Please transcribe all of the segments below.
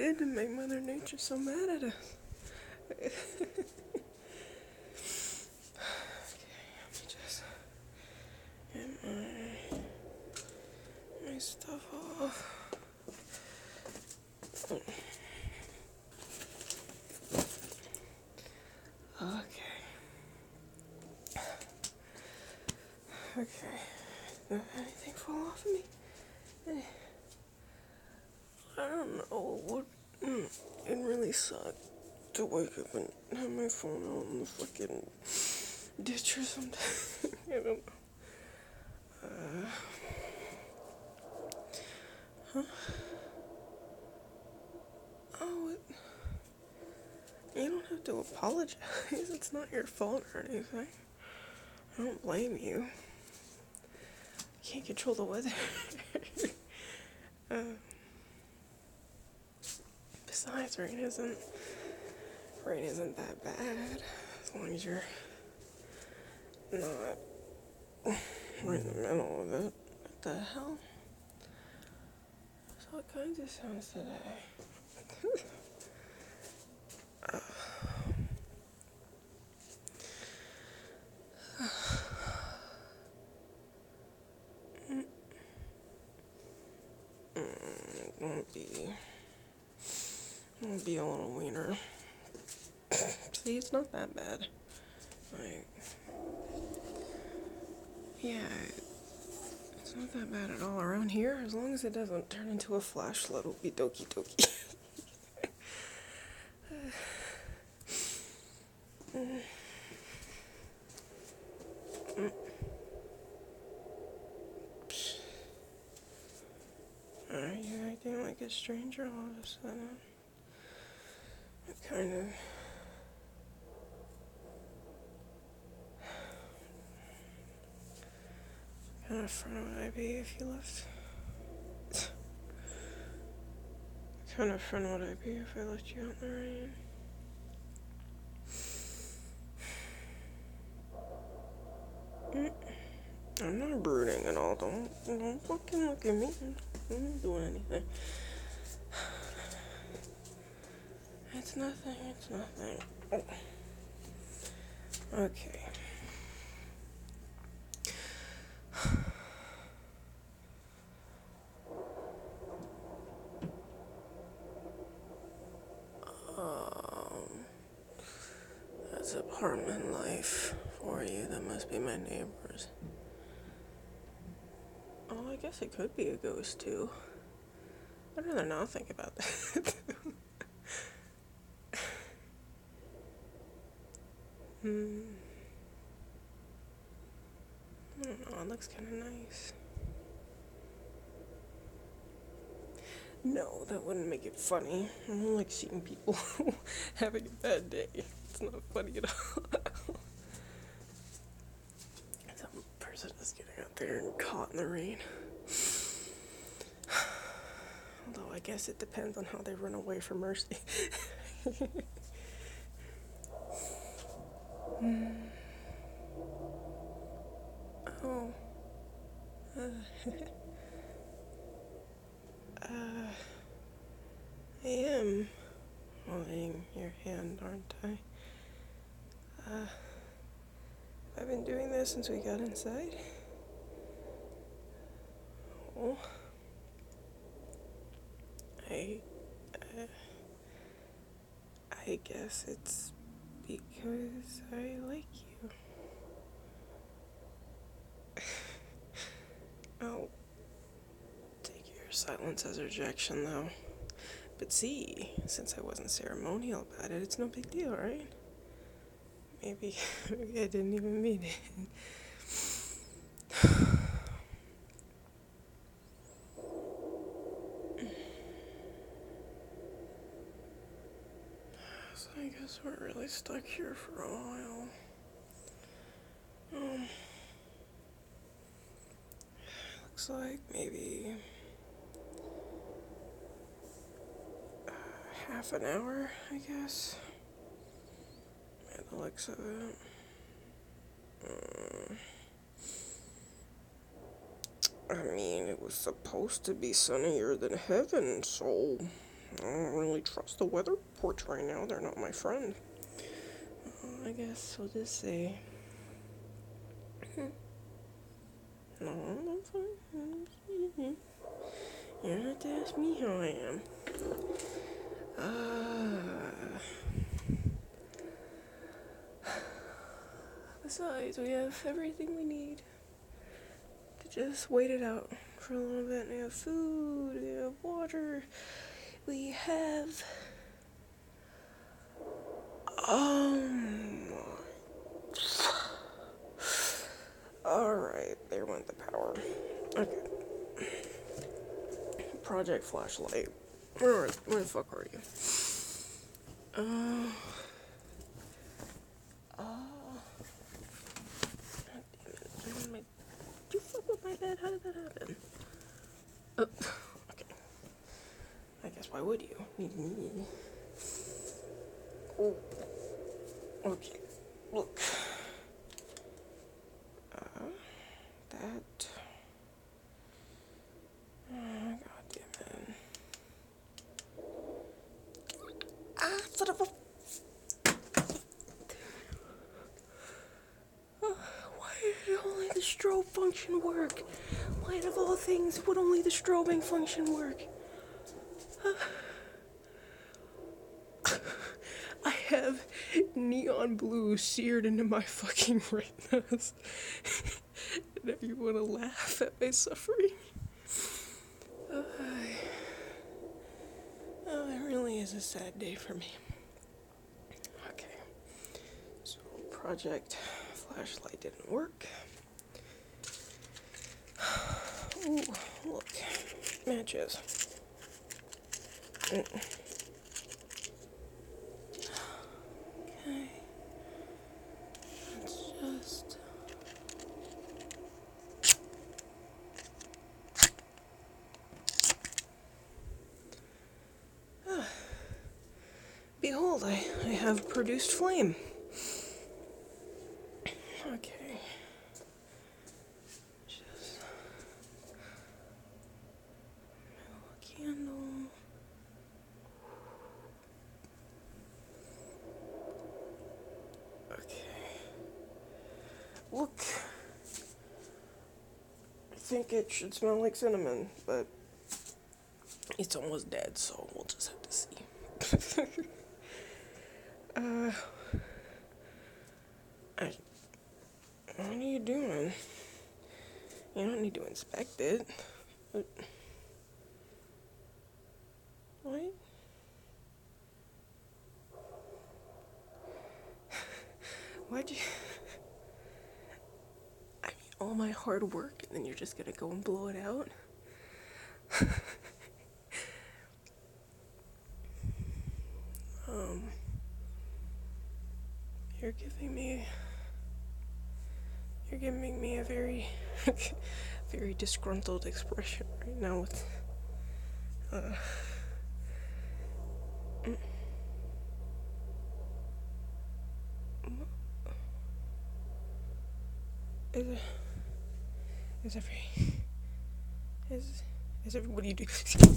did to make Mother Nature so mad at us? Okay, let me just get my stuff off. Okay. Okay. Did anything fall off of me? I don't know. It really sucked to wake up and have my phone out in the fucking ditch or something. I don't know. Huh? Oh, you don't have to apologize. It's not your fault or anything. I don't blame you. You can't control the weather. Besides, rain isn't that bad as long as you're not right in the middle of it. What the hell? There's all kinds of sounds today. Won't be a little wiener. See, it's not that bad. Like, yeah, it's not that bad at all around here. As long as it doesn't turn into a flashlight, it'll be dokie dokie. Are you acting like a stranger all of a sudden? Kind of front would I be if you left? Kind of friend would I be if I left you out in the rain? I'm not brooding at all. Don't fucking look at me. I'm not doing anything. It's nothing. It's nothing. Okay. That's apartment life for you. That must be my neighbors. Oh, I guess it could be a ghost too. I'd rather not think about that. I don't know. It looks kind of nice. No, that wouldn't make it funny. I don't like seeing people having a bad day. It's not funny at all. Some person is getting out there and caught in the rain. Although I guess it depends on how they run away from mercy. Oh. I am holding your hand, aren't I? I've been doing this since we got inside. Oh. I guess it's because I like you. I'll take your silence as rejection, though. But see, since I wasn't ceremonial about it, it's no big deal, right? Maybe I didn't even mean it. So I guess we're really stuck here for a while. Looks like maybe half an hour, I guess. By the looks of it. I mean, it was supposed to be sunnier than heaven, so I don't really trust the weather reports right now. They're not my friend. I guess we'll just say. No, I'm fine. You don't have to ask me how I am. Besides, we have everything we need to just wait it out for a little bit. We have food, we have water, we have alright, there went the power. Okay. Project Flashlight. Where the fuck are you? Did you fuck with my bed? How did that happen? Okay. I guess why would you? Oh. Okay. Look. That. God damn it. Son of a. Why did only the strobe function work? Why, of all things, would only the strobing function work? I have neon blue seared into my fucking retinas. And if you want to laugh at my suffering. It really is a sad day for me. Okay. So, Project Flashlight didn't work. Ooh, look. Matches. Okay. Let's just... Behold, I have produced flame. Okay. Just... a candle. Okay. Look. I think it should smell like cinnamon, but it's almost dead, so we'll just have to see. What are you doing? You don't need to inspect it. What? Why'd you... I mean, all my hard work, and then you're just gonna go and blow it out? You're giving me a very, very disgruntled expression right now with, is everybody do?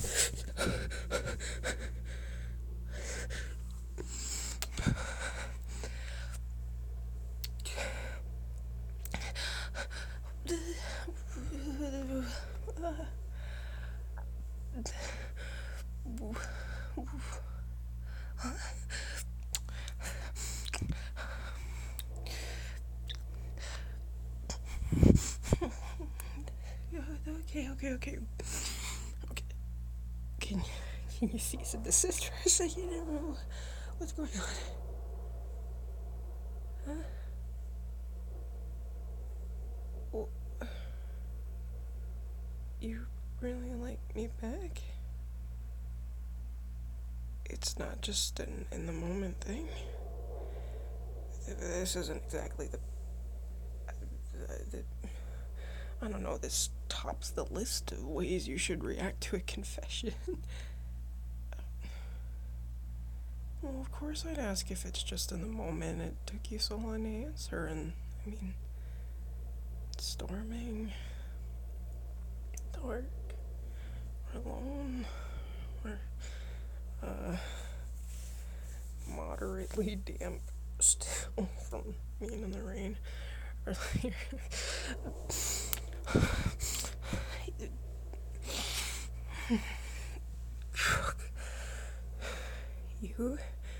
Okay. Can you cease and desist for a second? I don't know what's going on. Huh? Well, you really like me back? It's not just an in the moment thing. This isn't exactly the I don't know, this tops the list of ways you should react to a confession. Well, of course I'd ask if it's just in the moment. It took you so long to answer, and, I mean, it's storming, dark, we're alone, we're uh, moderately damp still from being in the rain earlier. You?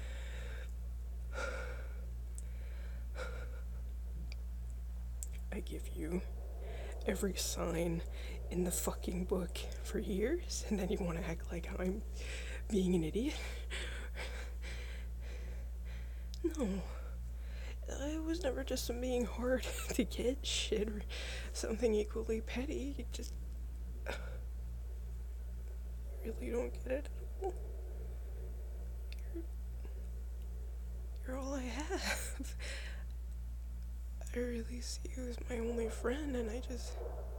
I give you every sign in the fucking book for years, and then you want to act like I'm being an idiot? No. I was never just being hard to get shit or something equally petty. You just really don't get it at all. You're all I have. I really see you as my only friend, and I just.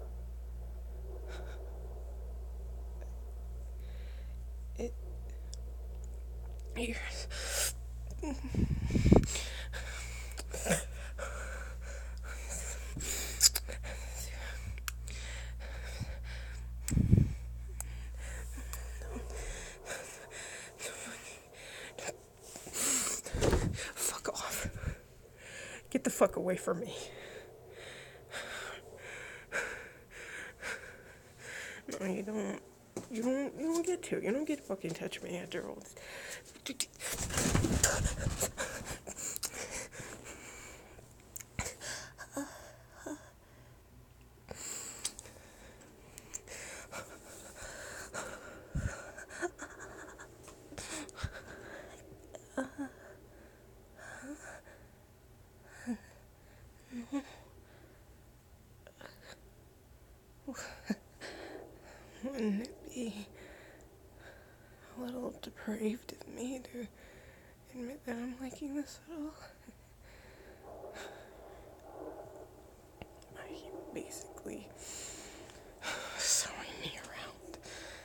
It. You're. Fuck off. Get the fuck away from me. No, you don't. You don't get to. You don't get to fucking touch me after all this. Wouldn't it be a little depraved of me to admit that I'm liking this at all? Are you basically throwing me around?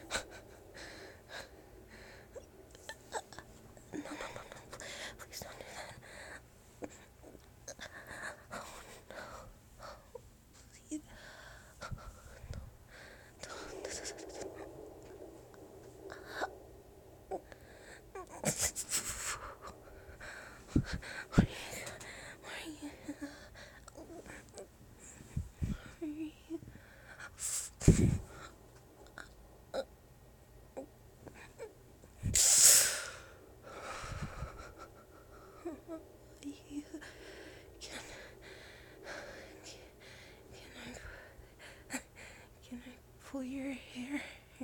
No, please don't do that. Oh no. Please. Can I pull your hair?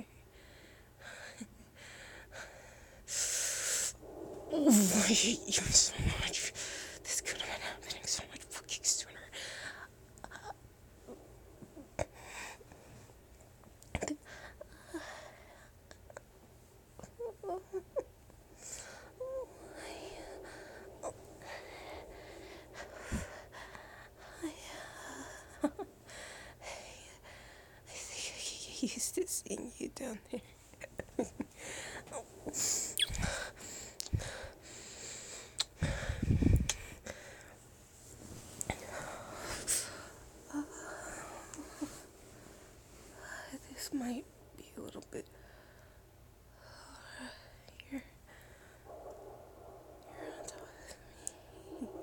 Oh, I hate you so much. This could have been happening so much fucking sooner. I think I get used to seeing you down there. This might be a little bit here. You're on top of me.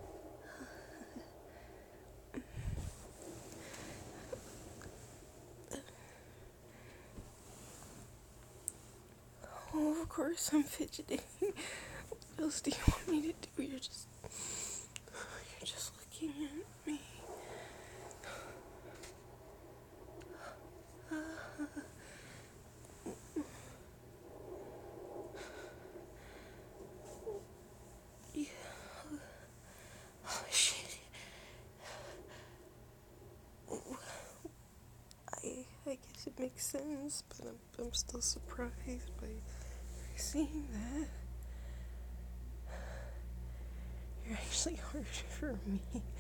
Oh, of course I'm fidgeting. What else do you want me to do? You're just looking at me. Yeah. Oh shit. I guess it makes sense, but I'm still surprised by seeing that. You're actually harder for me.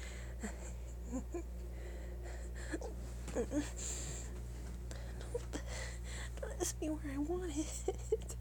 Don't ask me where I want it.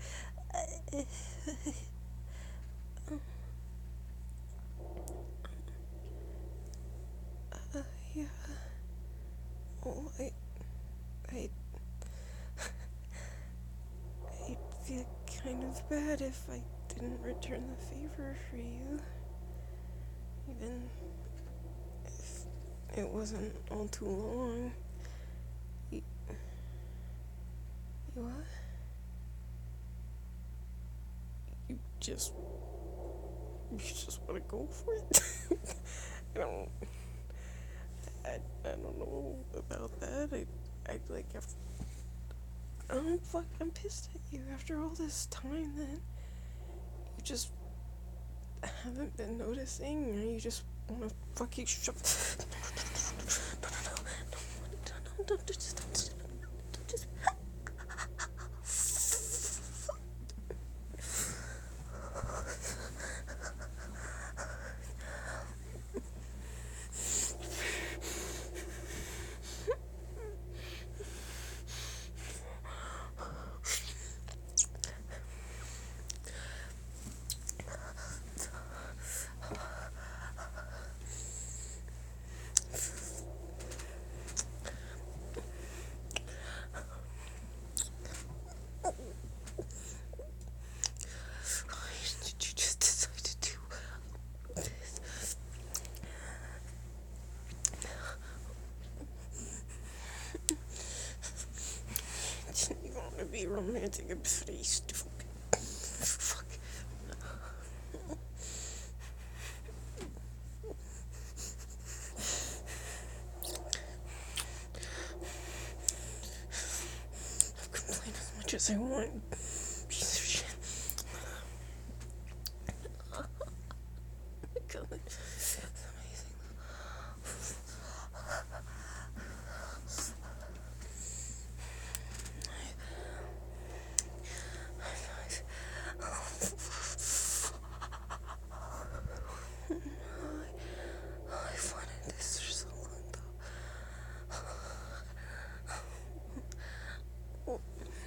Yeah. Oh, I feel kind of bad if I didn't return the favor for you. Even if it wasn't all too long. You what? You just want to go for it? I don't I don't know about that. I like after, I'm pissed at you after all this time that you just haven't been noticing, or you just want to fucking shove. No, just. Did you just decide to do this? Didn't even want to be romantic about it, you stupid. Fuck. I'll complain as much as I want. Piece of shit. God, it's amazing. I wanted this for so long, though.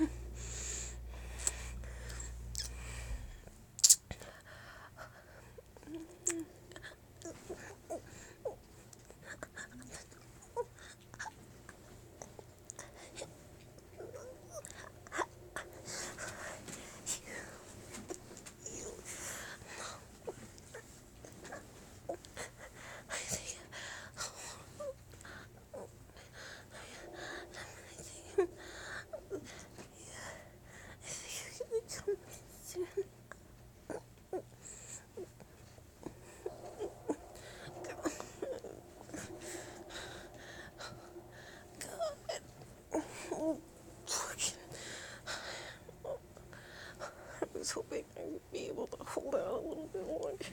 I was hoping I would be able to hold out a little bit longer.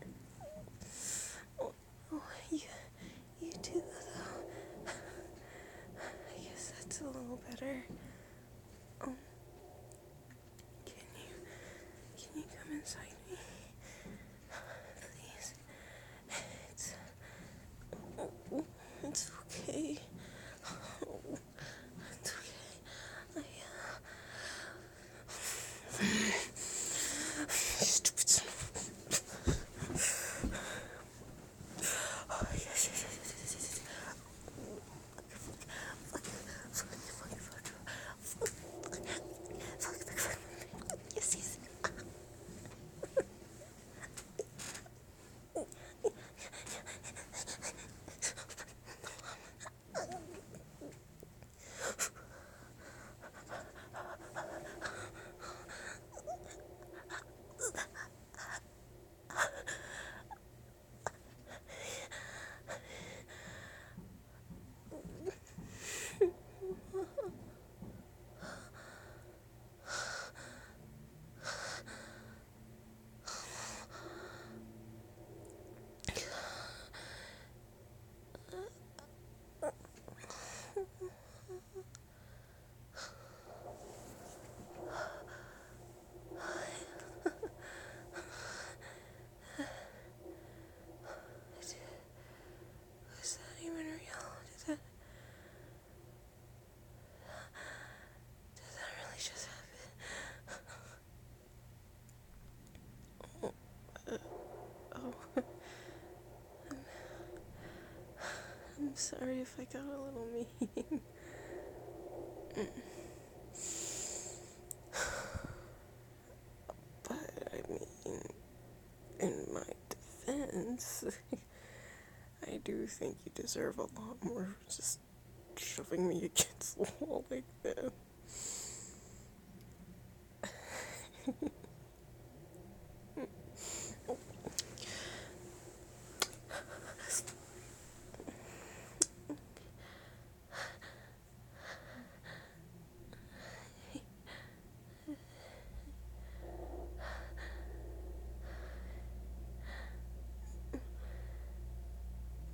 Oh, you do, though. I guess that's a little better. Can you come inside me? Please. It's okay. It's okay. Stupid son of a... yes. Yes. Is that even real? Did that really just happen? Oh. I'm sorry if I got a little mean. in my defense, I do think you deserve a lot more just shoving me against the wall like that.